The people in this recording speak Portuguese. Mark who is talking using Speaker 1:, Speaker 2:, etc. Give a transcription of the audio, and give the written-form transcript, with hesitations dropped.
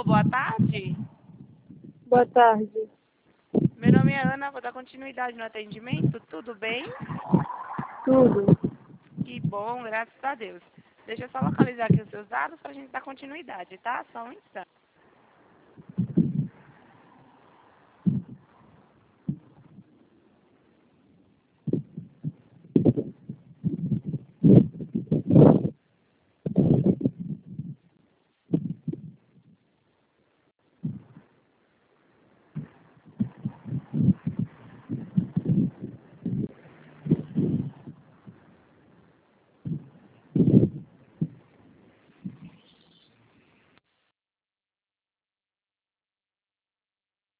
Speaker 1: Alô, boa tarde.
Speaker 2: Boa tarde.
Speaker 1: Meu nome é Ana, vou dar continuidade no atendimento. Tudo bem?
Speaker 2: Tudo.
Speaker 1: Que bom, graças a Deus. Deixa eu só localizar aqui os seus dados para a gente dar continuidade, tá? Só um instante.